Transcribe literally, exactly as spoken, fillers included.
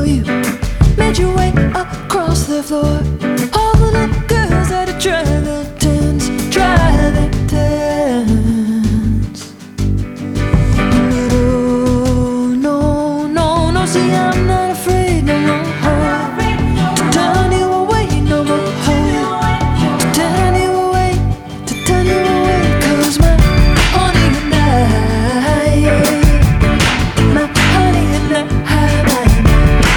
you made your way across the floor. All the little girls had a dragon